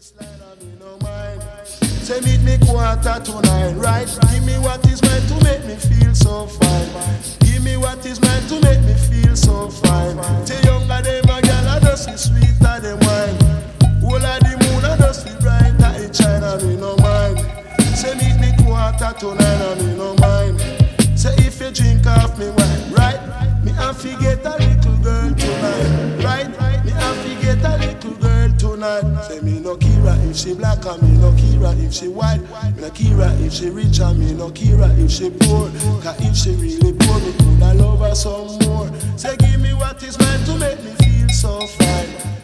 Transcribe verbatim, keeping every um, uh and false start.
waistline and me no mind. Say meet me quarter to nine, right? Give me what is meant to make me feel so fine. Give me what is meant to make me feel so fine. Say younger than my girl, I just see sweeter than wine. All of the moon, I just see brighter in China, me no mind. Say meet me quarter to nine and me no mind. Say if you drink off me wine, right? Me have to get a little girl tonight, right? Me have to get a little girl tonight. Say me no Kira if she black and me no Kira if she white. Me no Kira if she rich and me no Kira if she poor. Cause if she really poor, me coulda love her some more. Say give me what is meant to make me feel so fine.